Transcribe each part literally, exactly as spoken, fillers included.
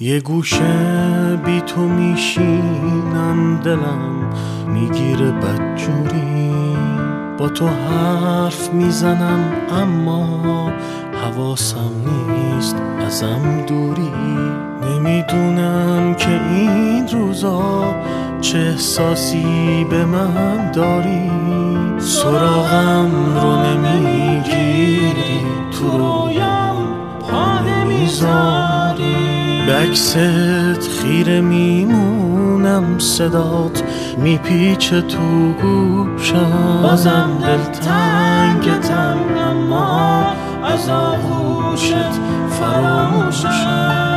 یه گوشه بی تو میشینم، دلم میگیره بدجوری. با تو حرف میزنم اما حواسم نیست ازم دوری. نمیدونم که این روزا چه احساسی به من داری. سراغم رو نمیگیری، تو رویم پا نمیذاری. به عکست خیره میمونم، صدات میپیچه تو گوشم. بازم دلتنگتم اما از آغوشت فراموشم.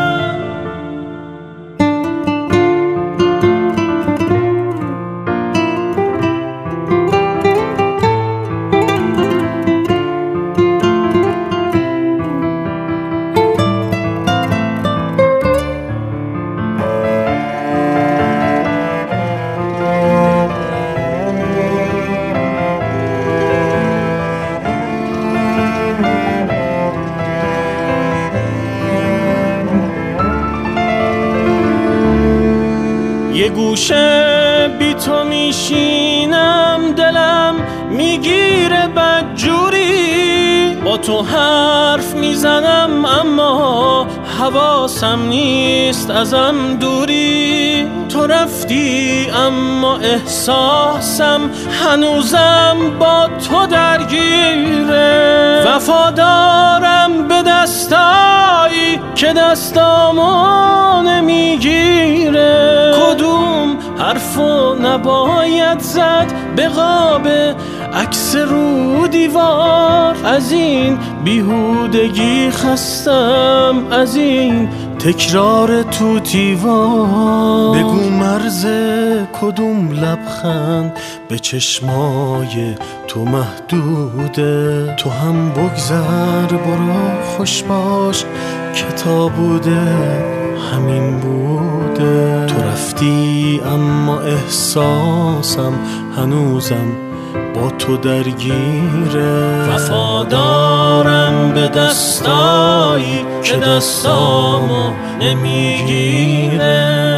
یه گوشه بی تو میشینم، دلم میگیره بدجوری. با تو حرف میزنم اما حواسم نیست ازم دوری. تو رفتی اما احساسم هنوزم با تو درگیره. وفادارم به دستایی که دستامو نمیگیره. کدوم حرفو نباید زد به قاب عکس رو دیوار. از این بیهودگی خستم، از این تکرار تو دیوار. بگو مرز کدوم لبخند به چشمای تو محدوده. تو هم بگذر برو خوش باش که تا بوده همین بوده. تو رفتی اما احساسم هنوزم با تو درگیره. وفادارم به دستایی که دستامو نمیگیره.